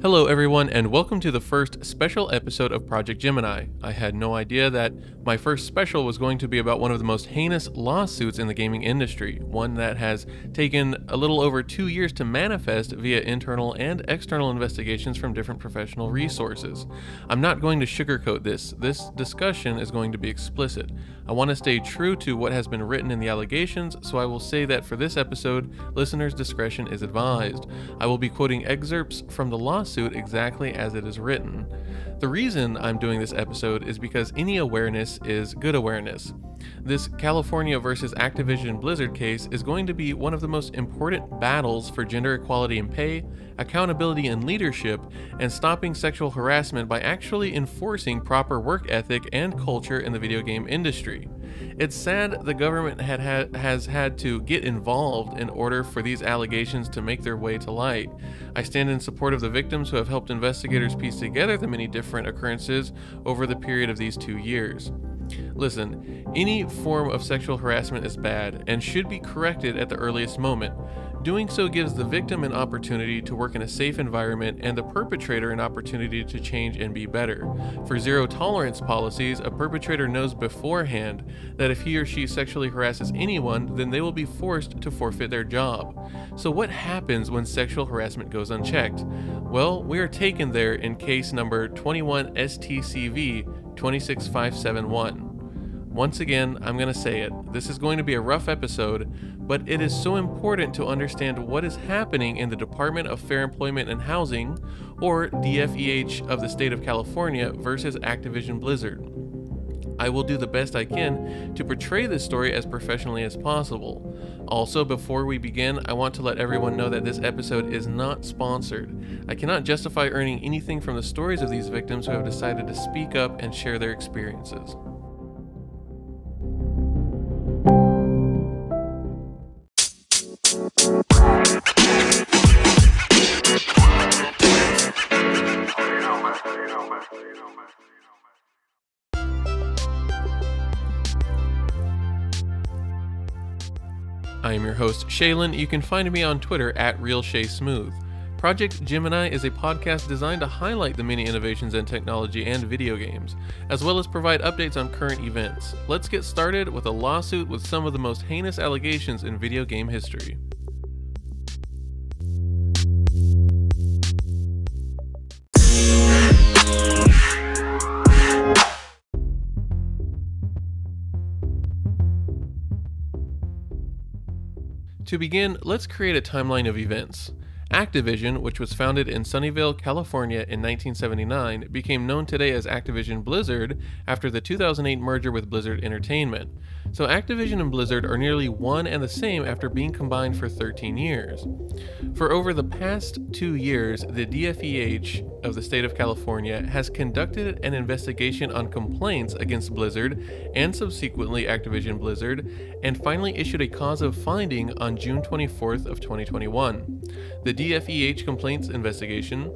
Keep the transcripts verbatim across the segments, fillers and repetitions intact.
Hello everyone, and welcome to the first special episode of Project Gemini. I had no idea that my first special was going to be about one of the most heinous lawsuits in the gaming industry, one that has taken a little over two years to manifest via internal and external investigations from different professional resources. I'm not going to sugarcoat this. This discussion is going to be explicit. I want to stay true to what has been written in the allegations, so I will say that for this episode, listeners' discretion is advised. I will be quoting excerpts from the lawsuit exactly as it is written. The reason I'm doing this episode is because any awareness is good awareness. This California versus Activision Blizzard case is going to be one of the most important battles for gender equality in pay, accountability in leadership, and stopping sexual harassment by actually enforcing proper work ethic and culture in the video game industry. It's sad the government had, had, has had to get involved in order for these allegations to make their way to light. I stand in support of the victims who have helped investigators piece together the many different occurrences over the period of these two years. Listen, any form of sexual harassment is bad and should be corrected at the earliest moment. Doing so gives the victim an opportunity to work in a safe environment and the perpetrator an opportunity to change and be better. For zero tolerance policies, a perpetrator knows beforehand that if he or she sexually harasses anyone, then they will be forced to forfeit their job. So what happens when sexual harassment goes unchecked? Well, we are taken there in case number twenty-one S T C V two six five seven one. Once again, I'm going to say it. This is going to be a rough episode, but it is so important to understand what is happening in the Department of Fair Employment and Housing, or D F E H of the state of California versus Activision Blizzard. I will do the best I can to portray this story as professionally as possible. Also, before we begin, I want to let everyone know that this episode is not sponsored. I cannot justify earning anything from the stories of these victims who have decided to speak up and share their experiences. I am your host, Shaylin. You can find me on Twitter at RealShaySmooth. Project Gemini is a podcast designed to highlight the many innovations in technology and video games, as well as provide updates on current events. Let's get started with a lawsuit with some of the most heinous allegations in video game history. To begin, let's create a timeline of events. Activision, which was founded in Sunnyvale, California in nineteen seventy-nine, became known today as Activision Blizzard after the two thousand eight merger with Blizzard Entertainment. So Activision and Blizzard are nearly one and the same after being combined for thirteen years. For over the past two years, the D F E H of the state of California has conducted an investigation on complaints against Blizzard and subsequently Activision Blizzard, and finally issued a cause of finding on June twenty-fourth of twenty twenty-one. The D F E H complaints investigation,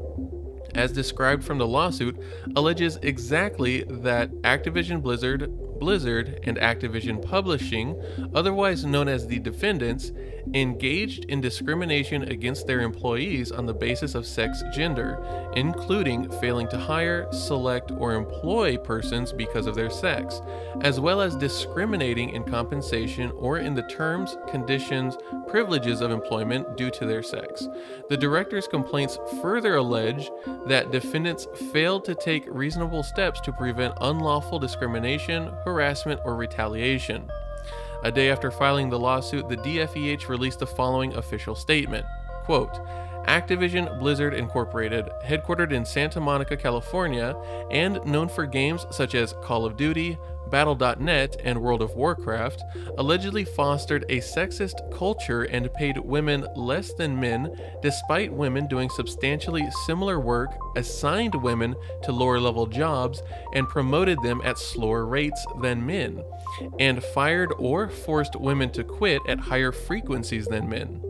as described from the lawsuit, alleges exactly that Activision Blizzard, Blizzard, and Activision Publishing, otherwise known as the defendants, engaged in discrimination against their employees on the basis of sex gender, including failing to hire, select, or employ persons because of their sex, as well as discriminating in compensation or in the terms, conditions, privileges of employment due to their sex. The director's complaints further allege that defendants failed to take reasonable steps to prevent unlawful discrimination, harassment, or retaliation. A day after filing the lawsuit, the D F E H released the following official statement, quote, Activision Blizzard Incorporated, headquartered in Santa Monica, California, and known for games such as Call of Duty, Battle dot net, and World of Warcraft, allegedly fostered a sexist culture and paid women less than men, despite women doing substantially similar work, assigned women to lower-level jobs, and promoted them at slower rates than men, and fired or forced women to quit at higher frequencies than men.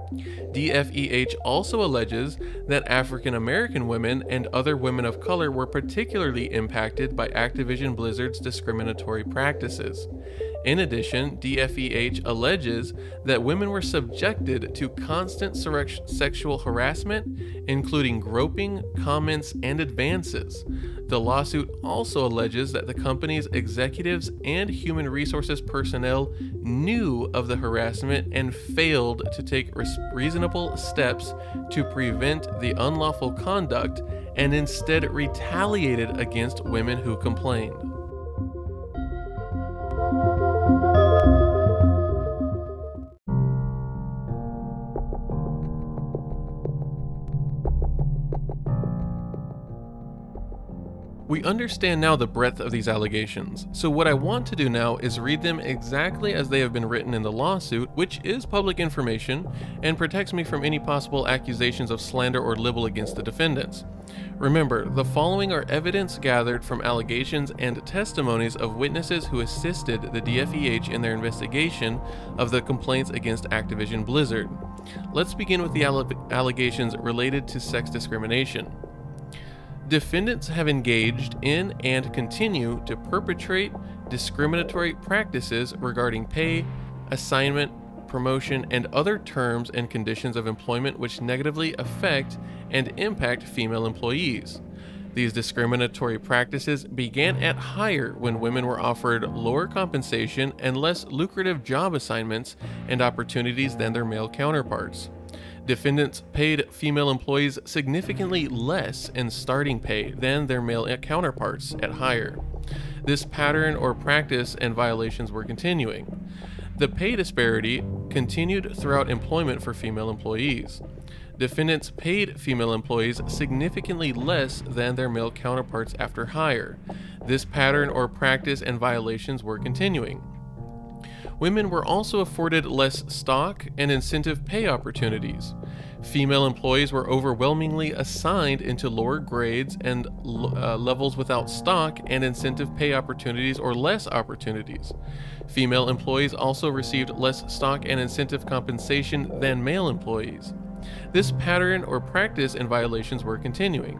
D F E H also alleges that African American women and other women of color were particularly impacted by Activision Blizzard's discriminatory practices. In addition, D F E H alleges that women were subjected to constant surrec- sexual harassment, including groping, comments, and advances. The lawsuit also alleges that the company's executives and human resources personnel knew of the harassment and failed to take res- reasonable steps to prevent the unlawful conduct and instead retaliated against women who complained. We understand now the breadth of these allegations, so what I want to do now is read them exactly as they have been written in the lawsuit, which is public information and protects me from any possible accusations of slander or libel against the defendants. Remember, the following are evidence gathered from allegations and testimonies of witnesses who assisted the D F E H in their investigation of the complaints against Activision Blizzard. Let's begin with the alle- allegations related to sex discrimination. Defendants have engaged in and continue to perpetrate discriminatory practices regarding pay, assignment, promotion, and other terms and conditions of employment which negatively affect and impact female employees. These discriminatory practices began at hire when women were offered lower compensation and less lucrative job assignments and opportunities than their male counterparts. Defendants paid female employees significantly less in starting pay than their male counterparts at hire. This pattern or practice and violations were continuing. The pay disparity continued throughout employment for female employees. Defendants paid female employees significantly less than their male counterparts after hire. This pattern or practice and violations were continuing. Women were also afforded less stock and incentive pay opportunities. Female employees were overwhelmingly assigned into lower grades and uh, levels without stock and incentive pay opportunities or less opportunities. Female employees also received less stock and incentive compensation than male employees. This pattern or practice and violations were continuing.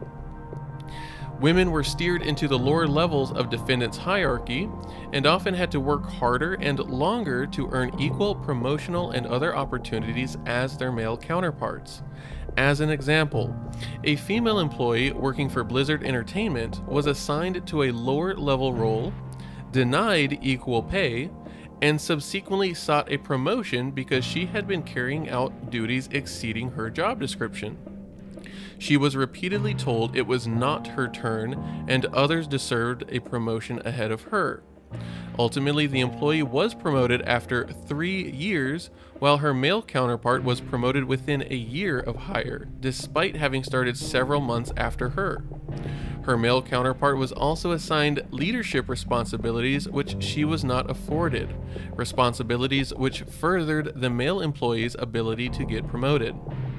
Women were steered into the lower levels of defendants' hierarchy and often had to work harder and longer to earn equal promotional and other opportunities as their male counterparts. As an example, a female employee working for Blizzard Entertainment was assigned to a lower level role, denied equal pay, and subsequently sought a promotion because she had been carrying out duties exceeding her job description. She was repeatedly told it was not her turn and others deserved a promotion ahead of her. Ultimately, the employee was promoted after three years, while her male counterpart was promoted within a year of hire, despite having started several months after her. Her male counterpart was also assigned leadership responsibilities which she was not afforded, responsibilities which furthered the male employee's ability to get promoted.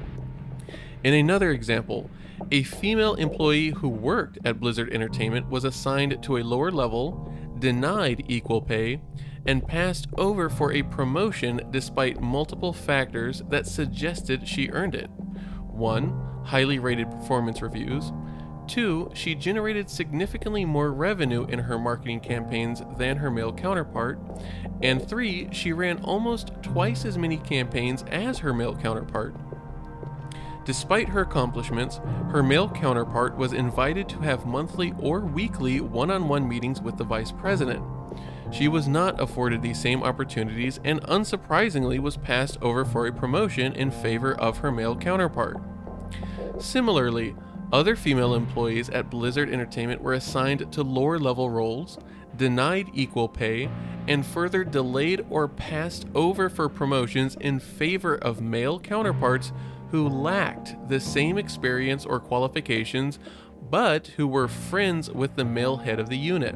In another example, a female employee who worked at Blizzard Entertainment was assigned to a lower level, denied equal pay, and passed over for a promotion despite multiple factors that suggested she earned it. One, highly rated performance reviews. Two, she generated significantly more revenue in her marketing campaigns than her male counterpart. And three, she ran almost twice as many campaigns as her male counterpart. Despite her accomplishments, her male counterpart was invited to have monthly or weekly one-on-one meetings with the vice president. She was not afforded these same opportunities and unsurprisingly was passed over for a promotion in favor of her male counterpart. Similarly, other female employees at Blizzard Entertainment were assigned to lower-level roles, denied equal pay, and further delayed or passed over for promotions in favor of male counterparts who lacked the same experience or qualifications, but who were friends with the male head of the unit.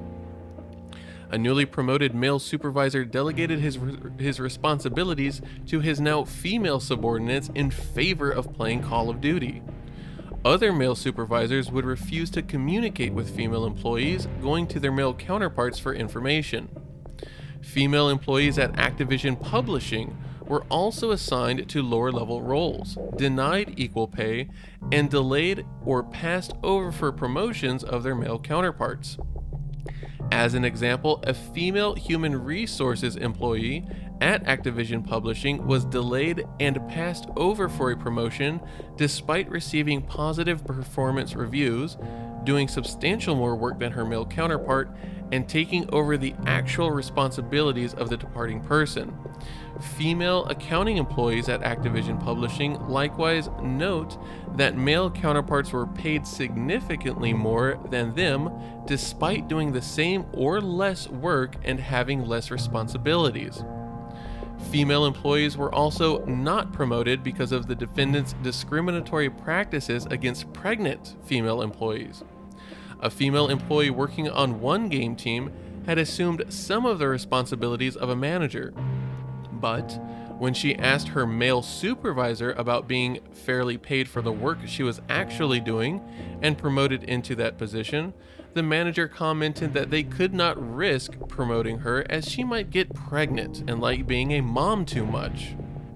A newly promoted male supervisor delegated his, his responsibilities to his now female subordinates in favor of playing Call of Duty. Other male supervisors would refuse to communicate with female employees, going to their male counterparts for information. Female employees at Activision Publishing were also assigned to lower-level roles, denied equal pay, and delayed or passed over for promotions of their male counterparts. As an example, a female human resources employee at Activision Publishing was delayed and passed over for a promotion despite receiving positive performance reviews, doing substantial more work than her male counterpart, and taking over the actual responsibilities of the departing person. Female accounting employees at Activision Publishing likewise note that male counterparts were paid significantly more than them despite doing the same or less work and having less responsibilities. Female employees were also not promoted because of the defendant's discriminatory practices against pregnant female employees. A female employee working on one game team had assumed some of the responsibilities of a manager, but when she asked her male supervisor about being fairly paid for the work she was actually doing and promoted into that position, the manager commented that they could not risk promoting her as she might get pregnant and like being a mom too much.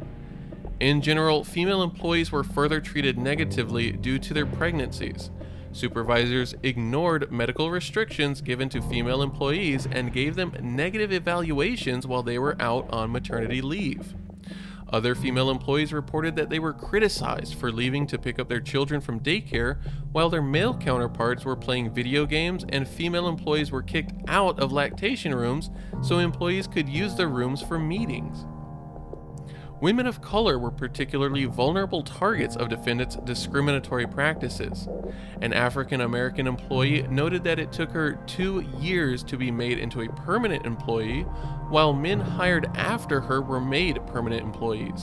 In general, female employees were further treated negatively due to their pregnancies. Supervisors ignored medical restrictions given to female employees and gave them negative evaluations while they were out on maternity leave. Other female employees reported that they were criticized for leaving to pick up their children from daycare while their male counterparts were playing video games, and female employees were kicked out of lactation rooms so employees could use the rooms for meetings. Women of color were particularly vulnerable targets of defendants' discriminatory practices. An African American employee noted that it took her two years to be made into a permanent employee, while men hired after her were made permanent employees.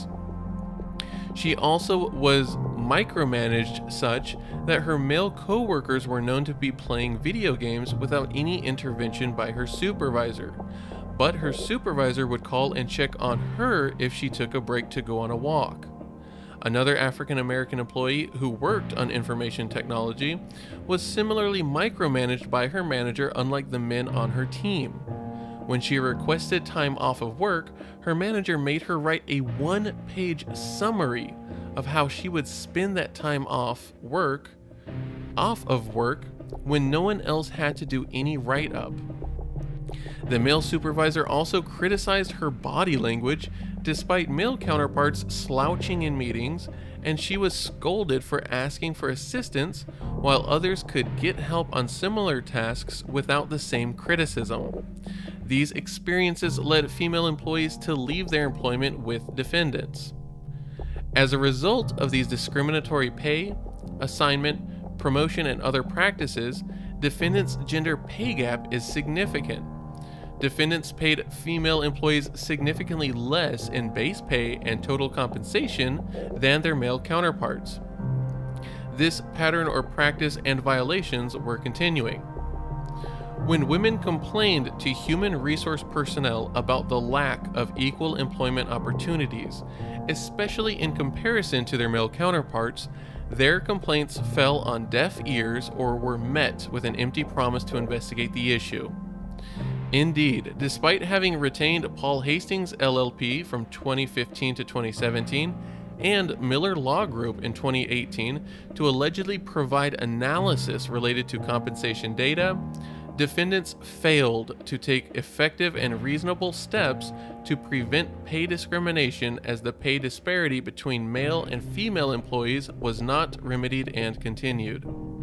She also was micromanaged such that her male co-workers were known to be playing video games without any intervention by her supervisor. But her supervisor would call and check on her if she took a break to go on a walk. Another African American employee who worked on information technology was similarly micromanaged by her manager, unlike the men on her team. When she requested time off of work, her manager made her write a one-page summary of how she would spend that time off work, off of work, when no one else had to do any write-up. The male supervisor also criticized her body language despite male counterparts slouching in meetings, and she was scolded for asking for assistance while others could get help on similar tasks without the same criticism. These experiences led female employees to leave their employment with defendants. As a result of these discriminatory pay, assignment, promotion, and other practices, defendants' gender pay gap is significant. Defendants paid female employees significantly less in base pay and total compensation than their male counterparts. This pattern or practice and violations were continuing. When women complained to human resource personnel about the lack of equal employment opportunities, especially in comparison to their male counterparts, their complaints fell on deaf ears or were met with an empty promise to investigate the issue. Indeed, despite having retained Paul Hastings L L P from twenty fifteen to twenty seventeen and Miller Law Group in twenty eighteen to allegedly provide analysis related to compensation data, defendants failed to take effective and reasonable steps to prevent pay discrimination, as the pay disparity between male and female employees was not remedied and continued.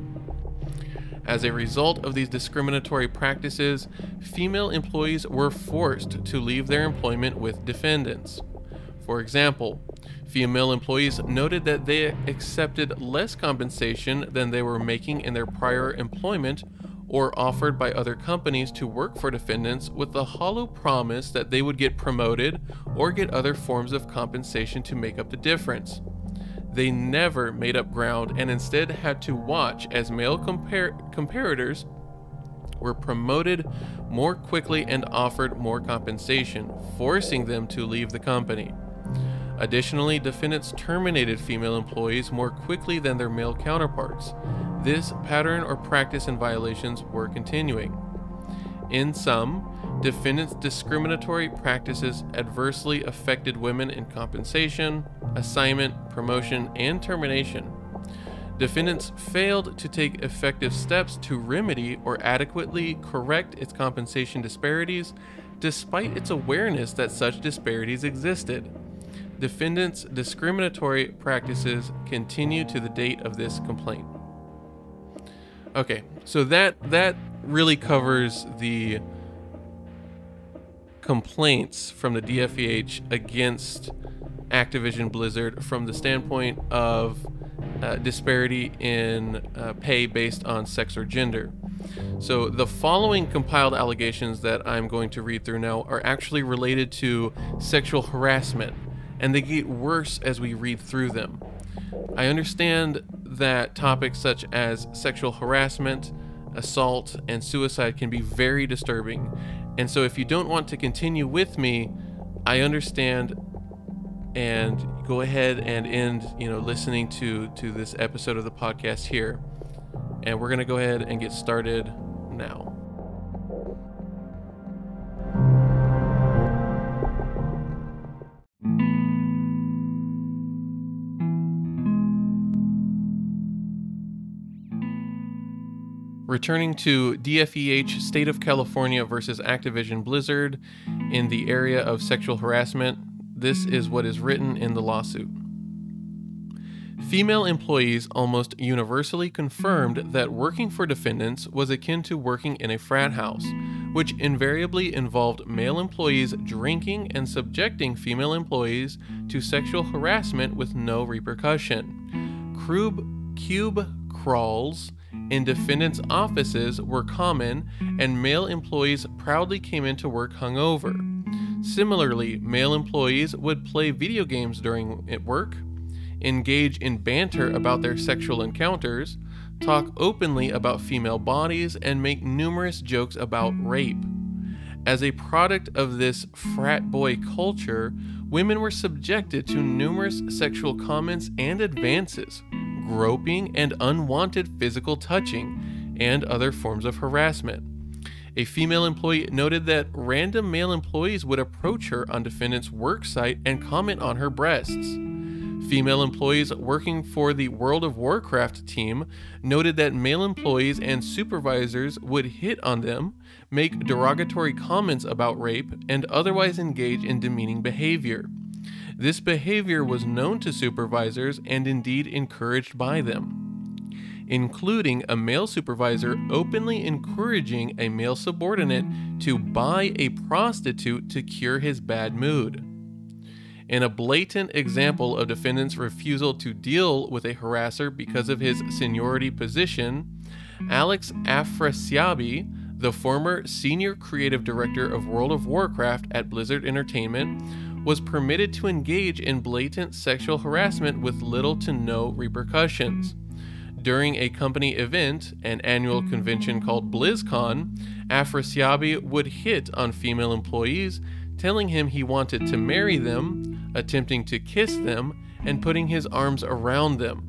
As a result of these discriminatory practices, female employees were forced to leave their employment with defendants. For example, female employees noted that they accepted less compensation than they were making in their prior employment or offered by other companies to work for defendants with the hollow promise that they would get promoted or get other forms of compensation to make up the difference. They never made up ground and instead had to watch as male compar- comparators were promoted more quickly and offered more compensation, forcing them to leave the company. Additionally, defendants terminated female employees more quickly than their male counterparts. This pattern or practice and violations were continuing. In sum, defendants' discriminatory practices adversely affected women in compensation, assignment, promotion, and termination. Defendants failed to take effective steps to remedy or adequately correct its compensation disparities, despite its awareness that such disparities existed. Defendants' discriminatory practices continue to the date of this complaint. Okay, so that that really covers the complaints from the D F E H against Activision Blizzard from the standpoint of uh, disparity in uh, pay based on sex or gender. So the following compiled allegations that I'm going to read through now are actually related to sexual harassment, and they get worse as we read through them. I understand that topics such as sexual harassment, assault, and suicide can be very disturbing, and so if you don't want to continue with me, I understand, and go ahead and end, you know, listening to to this episode of the podcast here. And we're gonna go ahead and get started now. Returning to D F E H State of California versus Activision Blizzard in the area of sexual harassment, this is what is written in the lawsuit. Female employees almost universally confirmed that working for defendants was akin to working in a frat house, which invariably involved male employees drinking and subjecting female employees to sexual harassment with no repercussion. Cube, cube crawls in defendants' offices were common, and male employees proudly came into work hungover. Similarly, male employees would play video games during work, engage in banter about their sexual encounters, talk openly about female bodies, and make numerous jokes about rape. As a product of this frat boy culture, women were subjected to numerous sexual comments and advances, groping and unwanted physical touching, and other forms of harassment. A female employee noted that random male employees would approach her on defendant's work site and comment on her breasts. Female employees working for the World of Warcraft team noted that male employees and supervisors would hit on them, make derogatory comments about rape, and otherwise engage in demeaning behavior. This behavior was known to supervisors and indeed encouraged by them, including a male supervisor openly encouraging a male subordinate to buy a prostitute to cure his bad mood. In a blatant example of defendant's refusal to deal with a harasser because of his seniority position, Alex Afrasiabi, the former senior creative director of World of Warcraft at Blizzard Entertainment, was permitted to engage in blatant sexual harassment with little to no repercussions. During a company event, an annual convention called BlizzCon, Afrasiabi would hit on female employees, telling him he wanted to marry them, attempting to kiss them, and putting his arms around them.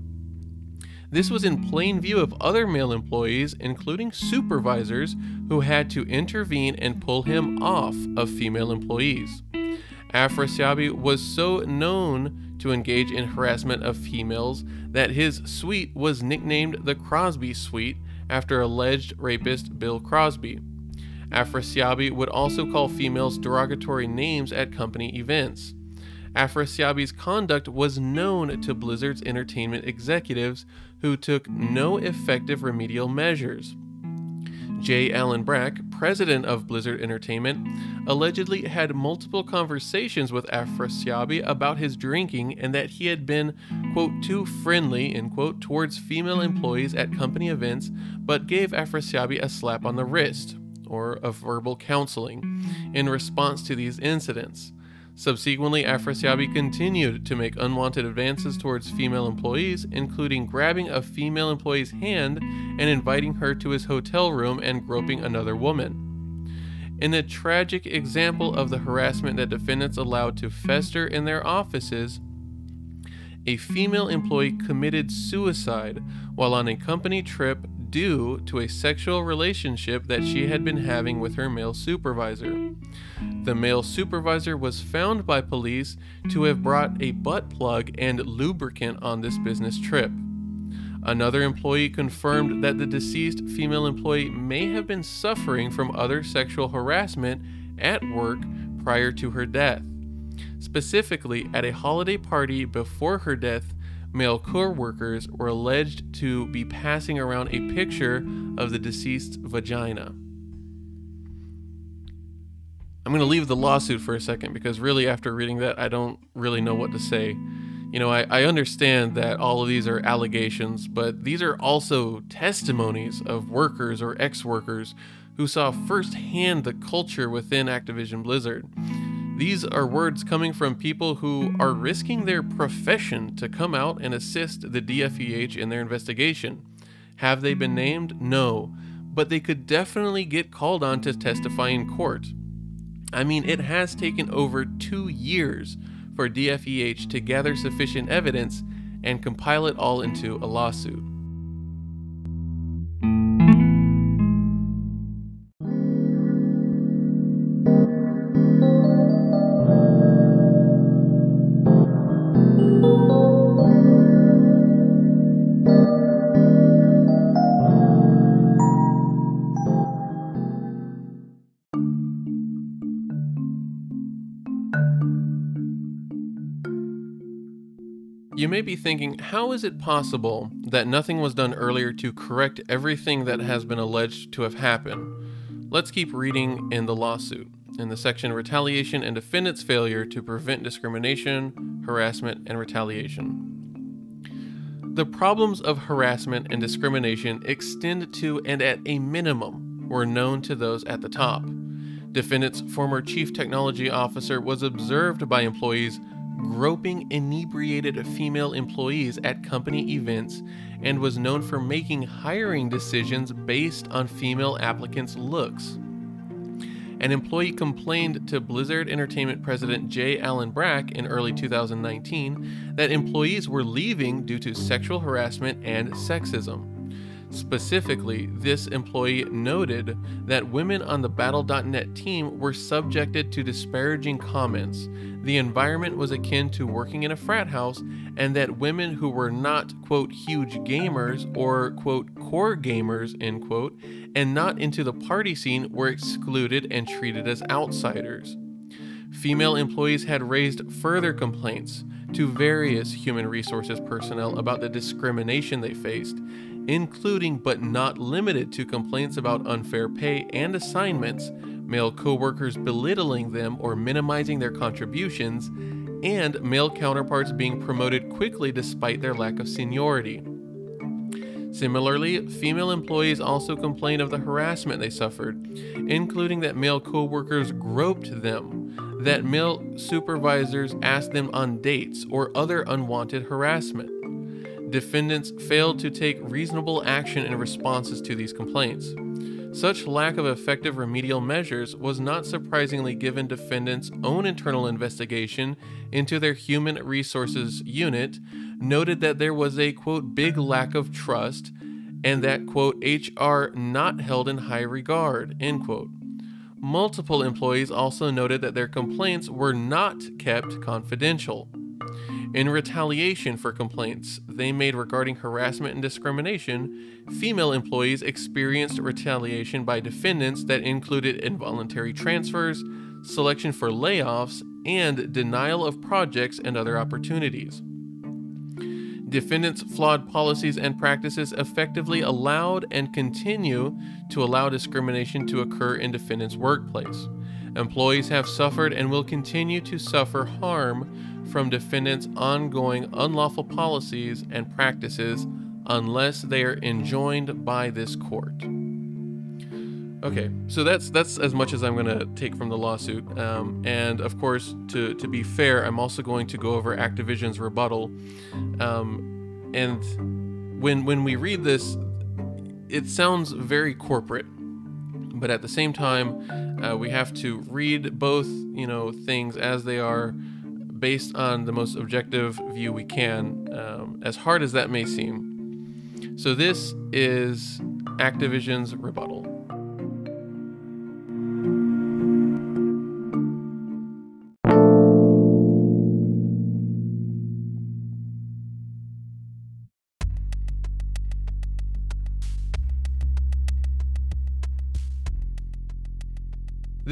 This was in plain view of other male employees, including supervisors, who had to intervene and pull him off of female employees. Afrasiabi was so known to engage in harassment of females that his suite was nicknamed the Crosby Suite after alleged rapist Bill Crosby. Afrasiabi would also call females derogatory names at company events. Afrasiabi's conduct was known to Blizzard's entertainment executives, who took no effective remedial measures. J. Allen Brack, president of Blizzard Entertainment, allegedly had multiple conversations with Afrasiabi about his drinking and that he had been, quote, too friendly, end quote, towards female employees at company events, but gave Afrasiabi a slap on the wrist, or a verbal counseling, in response to these incidents. Subsequently, Afrasiabi continued to make unwanted advances towards female employees, including grabbing a female employee's hand and inviting her to his hotel room and groping another woman. In a tragic example of the harassment that defendants allowed to fester in their offices, a female employee committed suicide while on a company trip due to a sexual relationship that she had been having with her male supervisor. The male supervisor was found by police to have brought a butt plug and lubricant on this business trip. Another employee confirmed that the deceased female employee may have been suffering from other sexual harassment at work prior to her death. Specifically, at a holiday party before her death, male co-workers were alleged to be passing around a picture of the deceased's vagina. I'm going to leave the lawsuit for a second because really after reading that, I don't really know what to say. You know, I, I understand that all of these are allegations, but these are also testimonies of workers or ex-workers who saw firsthand the culture within Activision Blizzard. These are words coming from people who are risking their profession to come out and assist the D F E H in their investigation. Have they been named? No, but they could definitely get called on to testify in court. I mean, it has taken over two years for D F E H to gather sufficient evidence and compile it all into a lawsuit. You may be thinking, how is it possible that nothing was done earlier to correct everything that has been alleged to have happened? Let's keep reading in the lawsuit, in the section Retaliation and Defendant's Failure to Prevent Discrimination, Harassment, and Retaliation. The problems of harassment and discrimination extend to and at a minimum were known to those at the top. Defendant's former chief technology officer was observed by employees groping inebriated female employees at company events and was known for making hiring decisions based on female applicants' looks. An employee complained to Blizzard Entertainment president J. Allen Brack in early two thousand nineteen that employees were leaving due to sexual harassment and sexism. Specifically, this employee noted that women on the Battle dot net team were subjected to disparaging comments. The environment was akin to working in a frat house, and that women who were not, quote, huge gamers or, quote, core gamers, end quote, and not into the party scene were excluded and treated as outsiders. Female employees had raised further complaints to various human resources personnel about the discrimination they faced, including but not limited to complaints about unfair pay and assignments, male coworkers belittling them or minimizing their contributions, and male counterparts being promoted quickly despite their lack of seniority. Similarly, female employees also complained of the harassment they suffered, including that male coworkers groped them, that male supervisors asked them on dates, or other unwanted harassment. Defendants failed to take reasonable action in responses to these complaints. Such lack of effective remedial measures was not surprisingly given defendants' own internal investigation into their human resources unit noted that there was a, quote, big lack of trust and that, quote, H R not held in high regard, end quote. Multiple employees also noted that their complaints were not kept confidential. In retaliation for complaints they made regarding harassment and discrimination, female employees experienced retaliation by defendants that included involuntary transfers, selection for layoffs, and denial of projects and other opportunities. Defendants' flawed policies and practices effectively allowed and continue to allow discrimination to occur in defendants' workplace. Employees have suffered and will continue to suffer harm from defendants' ongoing unlawful policies and practices unless they are enjoined by this court. Okay, so that's that's as much as I'm going to take from the lawsuit. Um, and of course, to, to be fair, I'm also going to go over Activision's rebuttal. Um, and when when we read this, it sounds very corporate. But at the same time, uh, we have to read both, you know, things as they are, based on the most objective view we can, um, as hard as that may seem. So this is Activision's rebuttal.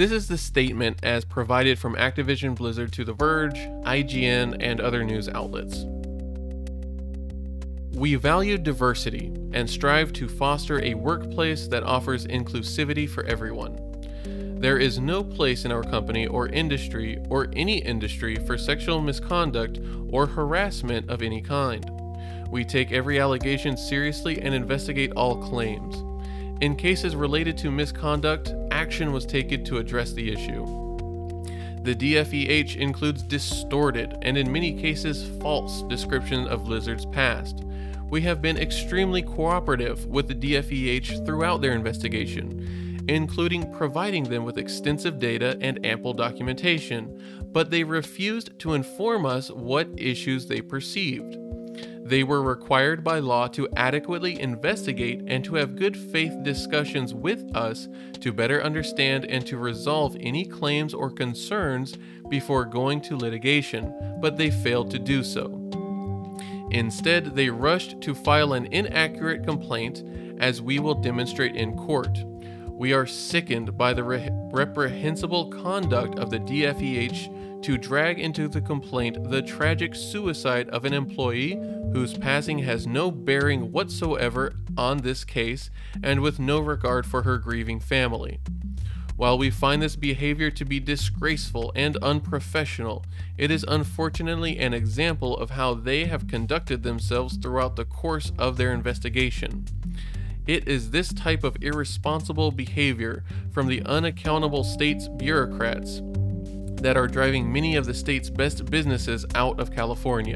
This is the statement as provided from Activision Blizzard to The Verge, I G N, and other news outlets. We value diversity and strive to foster a workplace that offers inclusivity for everyone. There is no place in our company or industry or any industry for sexual misconduct or harassment of any kind. We take every allegation seriously and investigate all claims. In cases related to misconduct, action was taken to address the issue. The D F E H includes distorted and in many cases false description of Blizzard's past. We have been extremely cooperative with the D F E H throughout their investigation, including providing them with extensive data and ample documentation, but they refused to inform us what issues they perceived. They were required by law to adequately investigate and to have good faith discussions with us to better understand and to resolve any claims or concerns before going to litigation, but they failed to do so. Instead, they rushed to file an inaccurate complaint, as we will demonstrate in court. We are sickened by the re- reprehensible conduct of the D F E H to drag into the complaint the tragic suicide of an employee whose passing has no bearing whatsoever on this case and with no regard for her grieving family. While we find this behavior to be disgraceful and unprofessional, it is unfortunately an example of how they have conducted themselves throughout the course of their investigation. It is this type of irresponsible behavior from the unaccountable state's bureaucrats that are driving many of the state's best businesses out of California.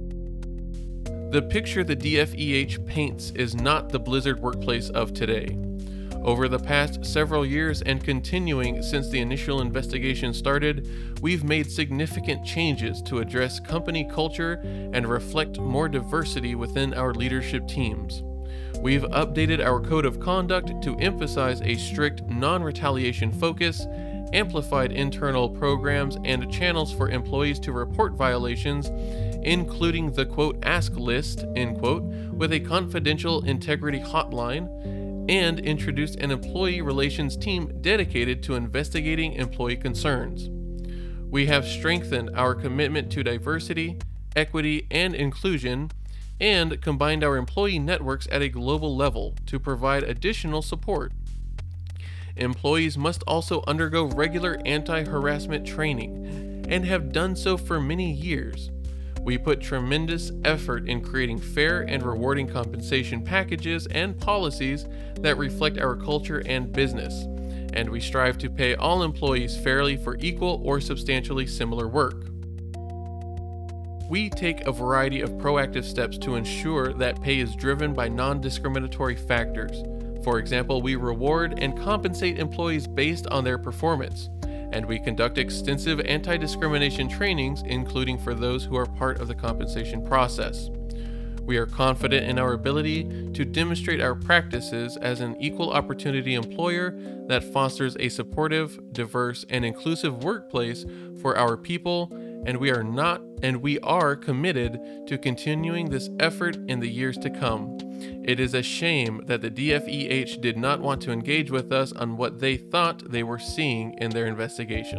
The picture the D F E H paints is not the Blizzard workplace of today. Over the past several years and continuing since the initial investigation started, we've made significant changes to address company culture and reflect more diversity within our leadership teams. We've updated our code of conduct to emphasize a strict non-retaliation focus, amplified internal programs and channels for employees to report violations, including the quote ask list end quote with a confidential integrity hotline, and introduced an employee relations team dedicated to investigating employee concerns. We have strengthened our commitment to diversity, equity, and inclusion, and combined our employee networks at a global level to provide additional support. Employees must also undergo regular anti-harassment training, and have done so for many years. We put tremendous effort in creating fair and rewarding compensation packages and policies that reflect our culture and business, and we strive to pay all employees fairly for equal or substantially similar work. We take a variety of proactive steps to ensure that pay is driven by non-discriminatory factors. For example, we reward and compensate employees based on their performance, and we conduct extensive anti-discrimination trainings, including for those who are part of the compensation process. We are confident in our ability to demonstrate our practices as an equal opportunity employer that fosters a supportive, diverse, and inclusive workplace for our people, and we are not and we are committed to continuing this effort in the years to come. It is a shame that the D F E H did not want to engage with us on what they thought they were seeing in their investigation.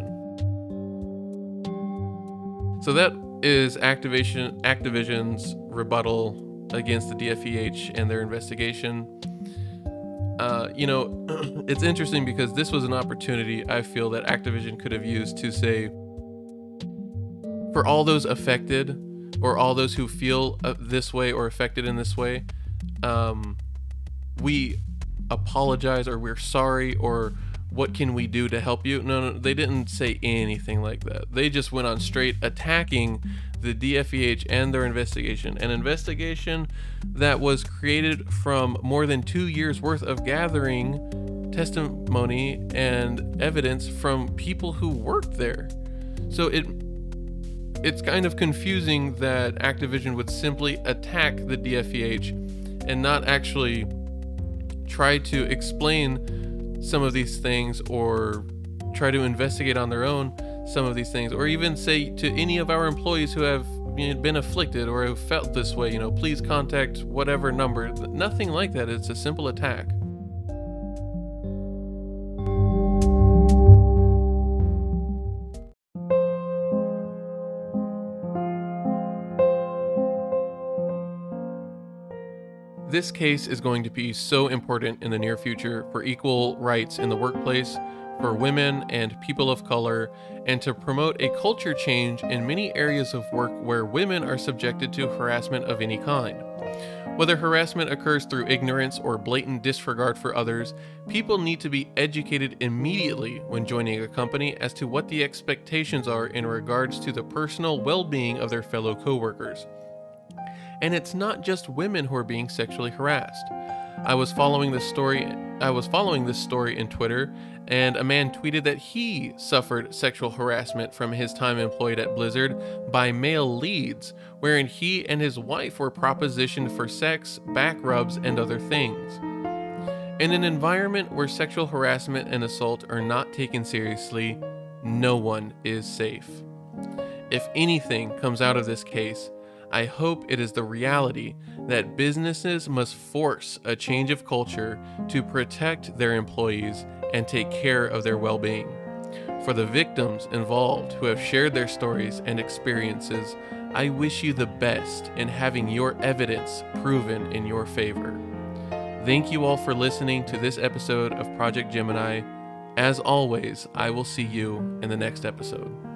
So that is Activation, Activision's rebuttal against the D F E H and their investigation. Uh, you know, it's interesting because this was an opportunity I feel that Activision could have used to say, for all those affected, or all those who feel uh, this way or affected in this way, um, we apologize, or we're sorry, or what can we do to help you? No, no, they didn't say anything like that. They just went on straight attacking the D F E H and their investigation. An investigation that was created from more than two years worth of gathering testimony and evidence from people who worked there. So it it's kind of confusing that Activision would simply attack the D F E H and not actually try to explain some of these things, or try to investigate on their own some of these things, or even say to any of our employees who have been afflicted or have felt this way, you know, please contact whatever number. Nothing like that. It's a simple attack. This case is going to be so important in the near future for equal rights in the workplace, for women and people of color, and to promote a culture change in many areas of work where women are subjected to harassment of any kind. Whether harassment occurs through ignorance or blatant disregard for others, people need to be educated immediately when joining a company as to what the expectations are in regards to the personal well-being of their fellow coworkers. And it's not just women who are being sexually harassed. I was following this story I was following this story in Twitter, and a man tweeted that he suffered sexual harassment from his time employed at Blizzard by male leads, wherein he and his wife were propositioned for sex, back rubs, and other things. In an environment where sexual harassment and assault are not taken seriously, no one is safe. If anything comes out of this case, I hope it is the reality that businesses must force a change of culture to protect their employees and take care of their well-being. For the victims involved who have shared their stories and experiences, I wish you the best in having your evidence proven in your favor. Thank you all for listening to this episode of Project Gemini. As always, I will see you in the next episode.